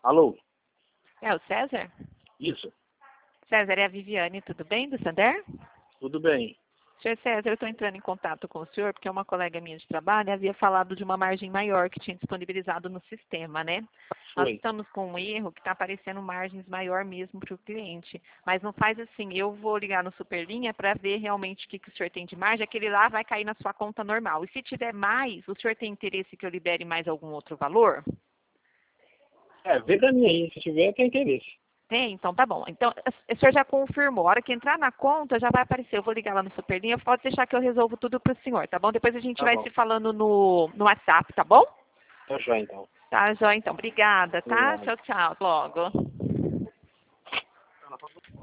Alô? É o César? Isso. César, é a Viviane, tudo bem, do Sander? Tudo bem. Senhor César, eu estou entrando em contato com o senhor porque uma colega minha de trabalho havia falado de uma margem maior que tinha disponibilizado no sistema, né? Nós Foi. estamos com um erro que está aparecendo margens maior mesmo para o cliente. Mas não faz assim, eu vou ligar no Superlinha para ver realmente o que o senhor tem de margem, aquele lá vai cair na sua conta normal. E se tiver mais, o senhor tem interesse que eu libere mais algum outro valor? Vê pra mim aí. Se tiver, tem interesse. Tem? Então tá bom. Então, o senhor já confirmou. A hora que entrar na conta, já vai aparecer. Eu vou ligar lá no Superlinha. Pode deixar que eu resolvo tudo pro senhor, tá bom? Depois a gente Tá vai bom. se falando no WhatsApp, tá bom? Tá joia, então. Tá, Jó, então. Obrigada, tá? Obrigado. Tchau, tchau. Logo.